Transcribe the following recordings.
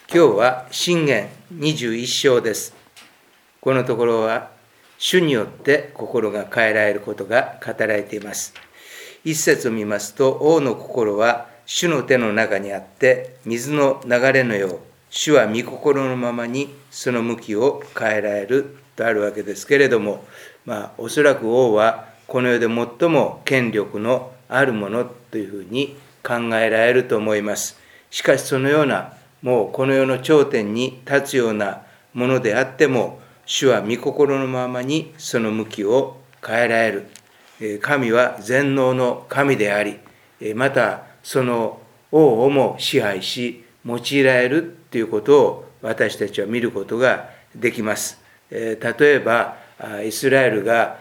今日は箴言21章です。このところは主によって心が変えられることが語られています。一節を見ますと、王の心は主の手の中にあって水の流れのよう、主は御心のままにその向きを変えられるとあるわけですけれども、おそらく王はこの世で最も権力のあるものというふうに考えられると思います。しかしそのようなもうこの世の頂点に立つようなものであっても、主は御心のままにその向きを変えられる。神は全能の神であり、またその王をも支配し用いられるということを私たちは見ることができます。例えばイスラエルが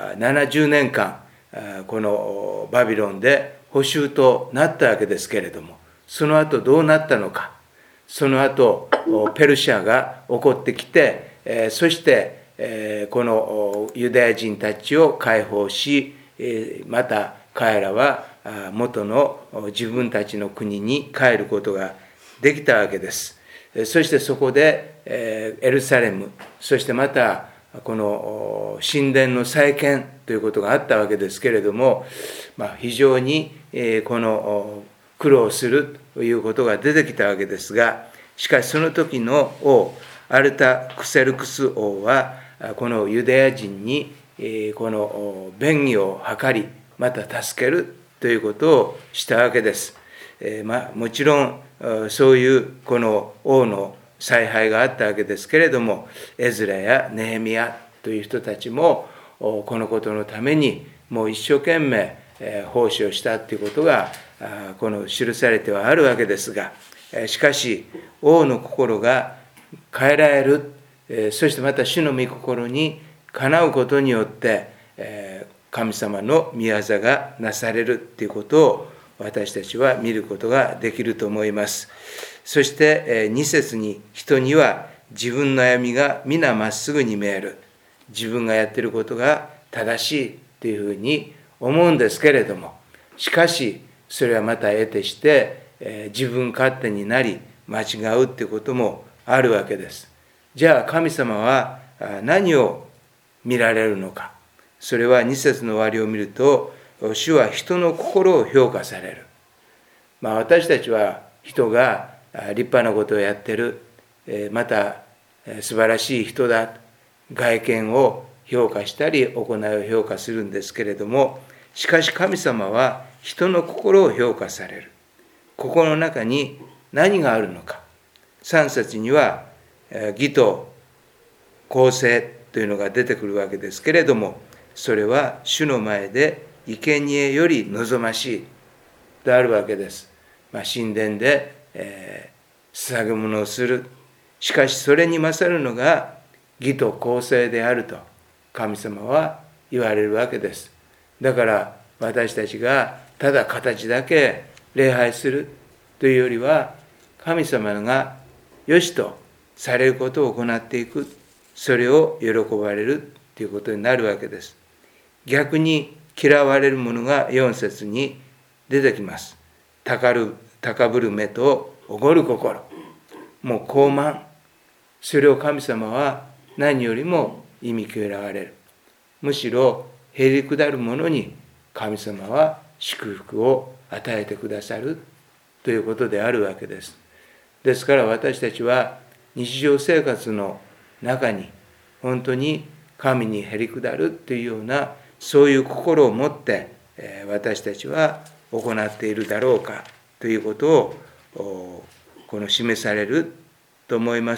70年間このバビロンで捕囚となったわけですけれども、その後どうなったのか。その後ペルシャが起こってきて、そしてこのユダヤ人たちを解放し、また彼らは元の自分たちの国に帰ることができたわけです。そしてそこでエルサレム、そしてまたこの神殿の再建ということがあったわけですけれども、非常にこの苦労するということが出てきたわけですが、しかしその時の王アルタクセルクス王はこのユダヤ人にこの便宜を図り、また助けるということをしたわけです。もちろんそういうこの王の采配があったわけですけれども、エズラやネヘミヤという人たちもこのことのためにもう一生懸命奉仕をしたということがこの記されてはあるわけですが、しかし王の心が変えられる、そしてまた主の御心にかなうことによって神様の御業がなされるということを私たちは見ることができると思います。そして2節に、人には自分の歩みが皆まっすぐに見える。自分がやっていることが正しいというふうに思うんですけれども、しかしそれはまた得てして自分勝手になり間違うということもあるわけです。じゃあ神様は何を見られるのか。それは2節の終わりを見ると、主は人の心を評価される。私たちは人が立派なことをやってる、また素晴らしい人だ、外見を評価したり行いを評価するんですけれども、しかし神様は人の心を評価される。心の中に何があるのか。3節には義と公正というのが出てくるわけですけれども、それは主の前で生贄より望ましいとあるわけです。神殿で、捧げ物をする。しかしそれに勝るのが義と公正であると神様は言われるわけです。だから私たちがただ形だけ礼拝するというよりは、神様が良しとされることを行っていく、それを喜ばれるということになるわけです。逆に嫌われるものが4節に出てきます。高ぶる目とおごる心、もう傲慢、それを神様は何よりも忌み嫌われる。むしろへりくだる者に神様は祝福を与えてくださるということであるわけです。ですから私たちは日常生活の中に本当に神にへりくだるというようなそういう心を持って私たちは行っているだろうかということをこの示されると思います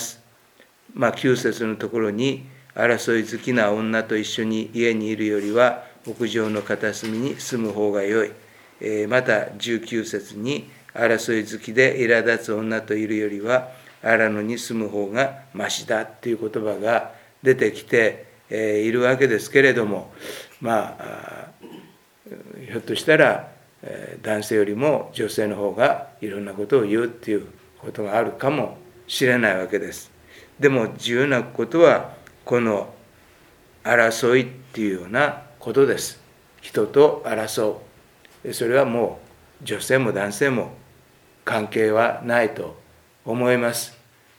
。9節のところに、争い好きな女と一緒に家にいるよりは屋上の片隅に住む方が良い。また19節に、争い好きで苛立つ女といるよりは荒野に住む方がましだという言葉が出てきているわけですけれども、ひょっとしたら男性よりも女性の方がいろんなことを言うっていうことがあるかもしれないわけです。でも重要なことはこの争いっていうようなことです。人と争う。それはもう女性も男性も関係はないと思います。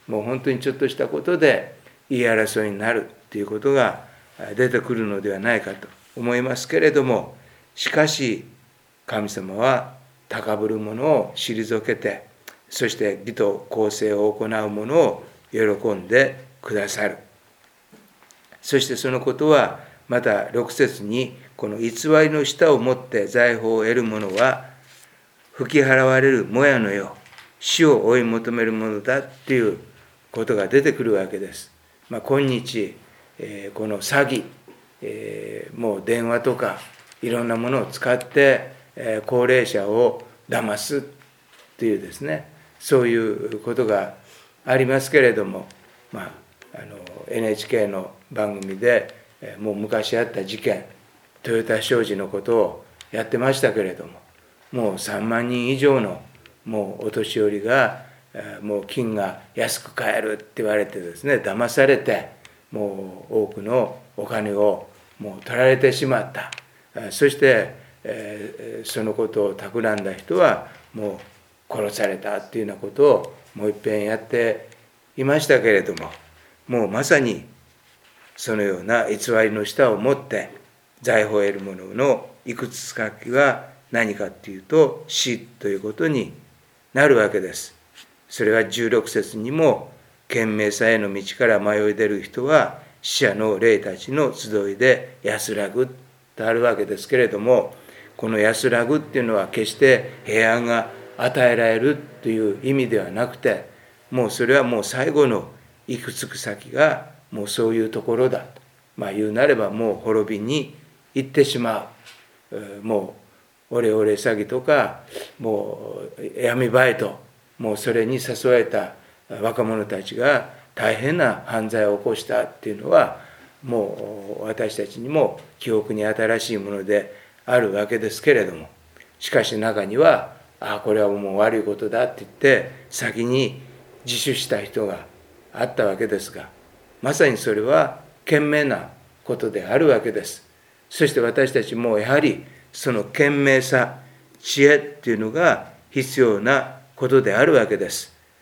もう本当にちょっとしたことで言い争いになるということが出てくるのではないかと思いますけれども、しかし神様は高ぶる者を退けて、そして義と公正を行う者を喜んでくださる。そしてそのことはまた6節に、この偽りの舌をもって財宝を得る者は吹き払われるもやのよう、死を追い求めるものだっていうことが出てくるわけです。今日、この詐欺、もう電話とかいろんなものを使って、高齢者を騙すっていうですね、そういうことがありますけれども、NHK の番組でもう昔あった事件、豊田商事のことをやってましたけれども、もう3万人以上のもうお年寄りがもう金が安く買えるって言われてですね、騙されて、もう多くのお金をもう取られてしまった。そして、そのことを企んだ人はもう殺されたっていうようなことをもう一遍やっていましたけれども、もうまさにそのような偽りの舌を持って財宝を得る者のいくつかきは何かというと、死ということになるわけです。それは16節にも、賢明さへの道から迷い出る人は死者の霊たちの集いで安らぐとあるわけですけれども、この安らぐっていうのは決して平安が与えられるという意味ではなくて、もうそれはもう最後の行くつく先がもうそういうところだと、言うなればもう滅びに行ってしまう。もうオレオレ詐欺とか、もう闇バイト、もうそれに誘われた若者たちが大変な犯罪を起こしたっていうのは、もう私たちにも記憶に新しいものであるわけですけれども、しかし中には、これはもう悪いことだって言って先に自首した人があったわけですが、まさにそれは賢明なことであるわけです。そして私たちもやはりその賢明さ、知恵っていうのが必要なことであるわけです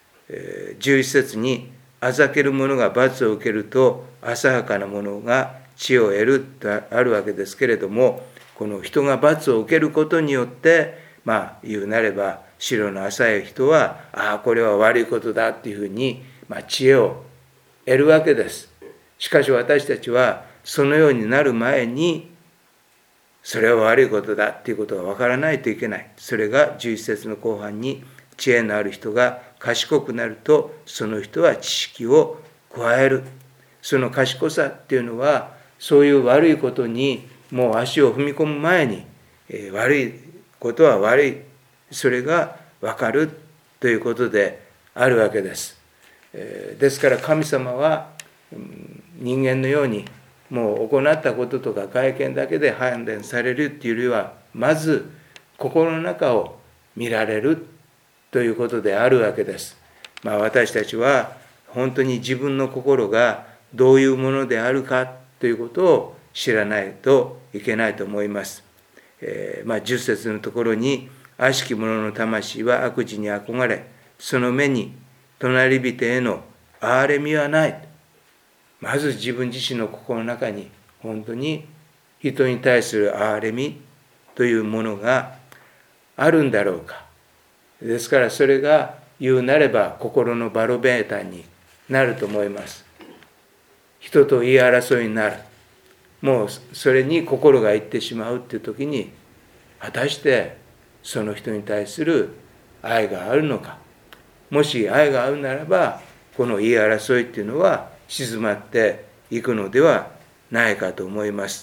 。11節に、あざける者が罰を受けると浅はかな者が知恵を得るとあるわけですけれども、この人が罰を受けることによって、言うなれば白の浅い人は、これは悪いことだっていうふうに、知恵を得るわけです。しかし私たちはそのようになる前に、それは悪いことだっていうことが分からないといけない。それが11節の後半に、知恵のある人が賢くなるとその人は知識を加える。その賢さっていうのは、そういう悪いことにもう足を踏み込む前に、悪いことは悪い、それが分かるということであるわけです。ですから神様は人間のようにもう行ったこととか外見だけで判断されるっていうよりは、まず心の中を見られるということであるわけです。私たちは本当に自分の心がどういうものであるかということを知らないといけないと思います。10節のところに、悪しき者の魂は悪事に憧れ、その目に隣人への憐れみはない。まず自分自身の心の中に本当に人に対する憐れみというものがあるんだろうか。ですからそれが言うなれば心のバロメーターになると思います。人と言い争いになる。もうそれに心がいってしまうっていう時に、果たしてその人に対する愛があるのか。もし愛があるならば、この言い争いっていうのは静まっていくのではないかと思います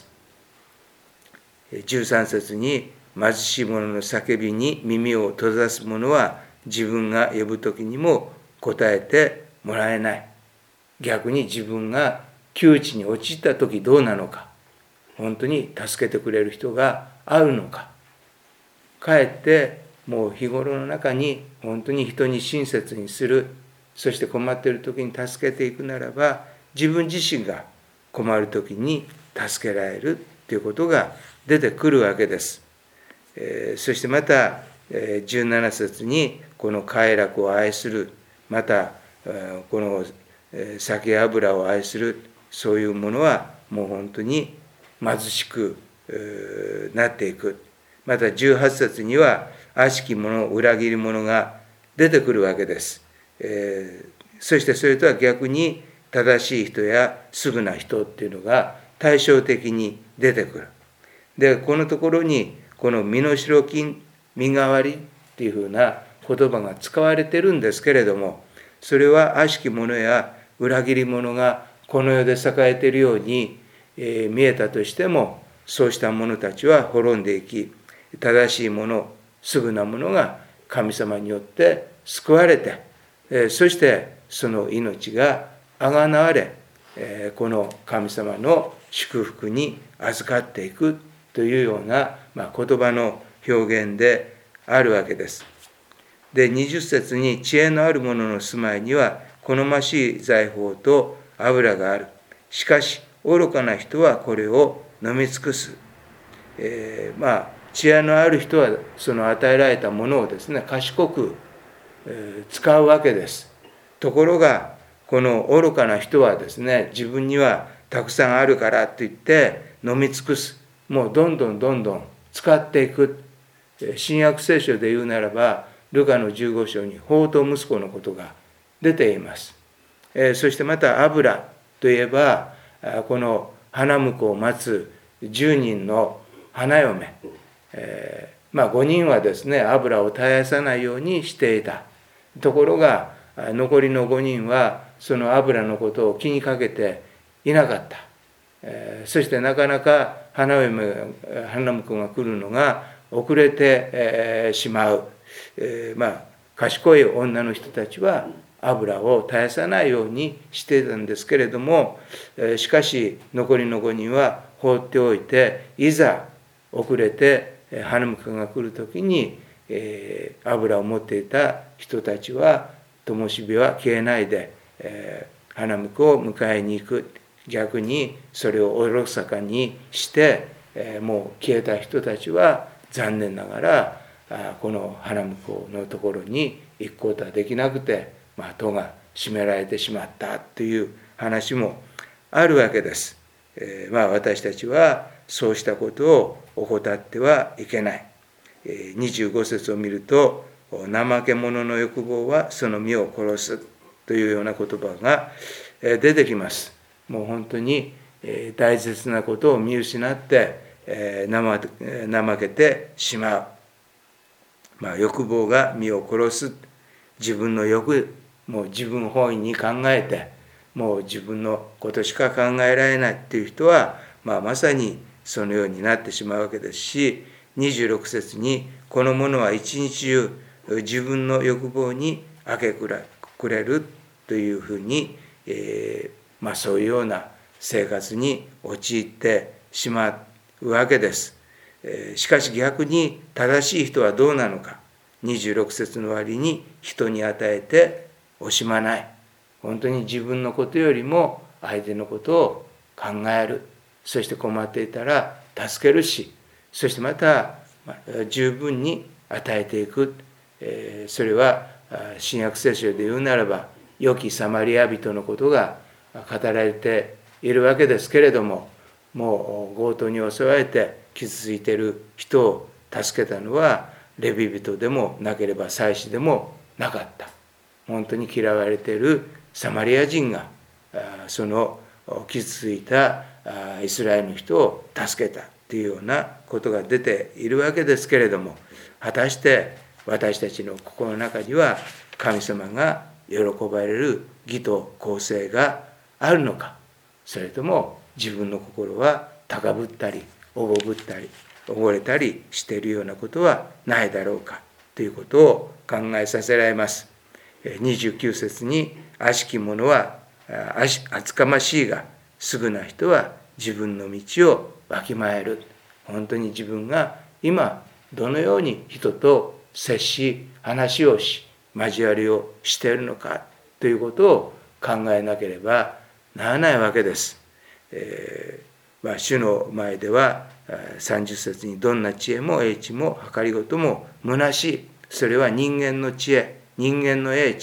。13節に、貧しい者の叫びに耳を閉ざす者は自分が呼ぶときにも答えてもらえない。逆に自分が窮地に陥ったときどうなのか、本当に助けてくれる人があるのか、かえってもう日頃の中に本当に人に親切にする、そして困っているときに助けていくならば、自分自身が困るときに助けられるということが出てくるわけです。そしてまた17節に、この快楽を愛する、またこの酒や油を愛するそういうものはもう本当に貧しくなっていく。また18節には悪しき者、裏切り者が出てくるわけです。そしてそれとは逆に正しい人や優な人っていうのが対照的に出てくる。で、このところにこの身代金、身代わりっていうふうな言葉が使われてるんですけれども、それは悪しき者や裏切り者がこの世で栄えているように見えたとしても、そうした者たちは滅んでいき、正しい者、優な者が神様によって救われて、そしてその命があがなわれ、この神様の祝福に預かっていくというような、言葉の表現であるわけです。で、20節に知恵のある者の住まいには好ましい財宝と油がある。しかし愚かな人はこれを飲み尽くす。知恵のある人はその与えられたものをですね、賢く使うわけです。ところがこの愚かな人はですね、自分にはたくさんあるからと言って飲み尽くす。もうどんどん使っていく。新約聖書で言うならばルカの15章に放蕩息子のことが出ています。そしてまた油といえばこの花婿を待つ10人の花嫁、5人はですね油を絶やさないようにしていた。ところが残りの5人はその油のことを気にかけていなかった。そしてなかなか花婿が来るのが遅れてしまう。賢い女の人たちは油を絶やさないようにしていたんですけれども、しかし残りの5人は放っておいて、いざ遅れて花婿が来るときに油を持っていた人たちは灯火は消えないで花婿を迎えに行く。逆にそれをおろそかにしてもう消えた人たちは残念ながらこの花婿のところに行くことはできなくて、戸が閉められてしまったという話もあるわけです。私たちはそうしたことを怠ってはいけない。25節を見ると、怠け者の欲望はその身を殺すというような言葉が出てきます。もう本当に大切なことを見失って怠けてしまう。欲望が身を殺す。自分の欲、もう自分本位に考えて、もう自分のことしか考えられないっていう人は、まさにそのようになってしまうわけですし、26節に、この者は一日中自分の欲望に明け暮れるというふうに、そういうような生活に陥ってしまうわけです。しかし逆に正しい人はどうなのか。26節の割に人に与えて惜しまない。本当に自分のことよりも相手のことを考える。そして困っていたら助けるし、そしてまた十分に与えていく。それは新約聖書で言うならば良きサマリア人のことが語られているわけですけれども、もう強盗に襲われて傷ついている人を助けたのはレビ人でもなければ祭司でもなかった。本当に嫌われているサマリア人がその傷ついたイスラエルの人を助けたというようなことが出ているわけですけれども、果たして私たちの心の中には神様が喜ばれる義と公正があるのか、それとも自分の心は高ぶったりおごぶったり溺れたりしているようなことはないだろうかということを考えさせられます。29節に、悪しき者は厚かましいが優な人は自分の道をわきまえる。本当に自分が今どのように人と接し話をし交わりをしているのかということを考えなければならないわけです。主の前では30節に、どんな知恵も英知も計りごとも虚しい。それは人間の知恵、人間の英知、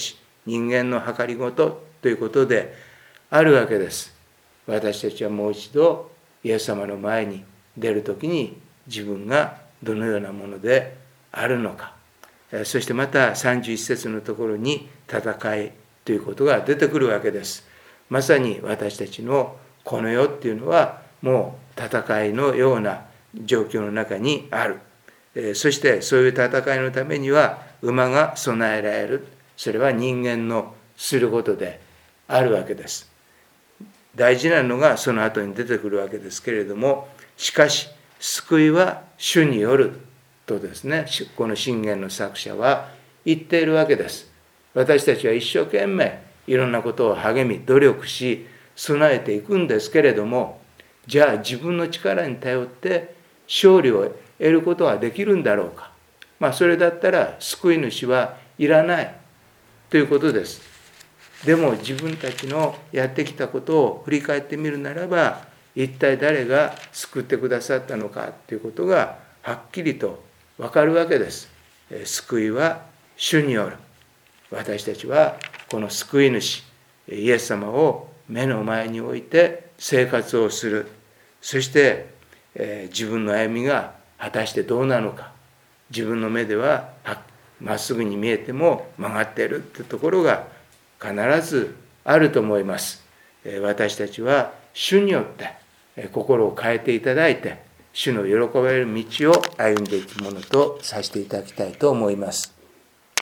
人間の計りごとということであるわけです。私たちはもう一度イエス様の前に出るときに自分がどのようなものであるのか、そしてまた31節のところに戦いということが出てくるわけです。まさに私たちのこの世っていうのはもう戦いのような状況の中にある。そしてそういう戦いのためには馬が備えられる。それは人間のすることであるわけです。大事なのがその後に出てくるわけですけれども、しかし救いは主によるとですね、この箴言の作者は言っているわけです。私たちは一生懸命いろんなことを励み努力し備えていくんですけれども、じゃあ自分の力に頼って勝利を得ることはできるんだろうか。それだったら救い主はいらないということです。でも自分たちのやってきたことを振り返ってみるならば、一体誰が救ってくださったのかということがはっきりとわかるわけです。救いは主による。私たちはこの救い主イエス様を目の前に置いて生活をする。そして自分の歩みが果たしてどうなのか、自分の目ではまっすぐに見えても曲がっているというところが必ずあると思います。私たちは主によって心を変えていただいて、主の喜ばれる道を歩んでいくものとさせていただきたいと思います。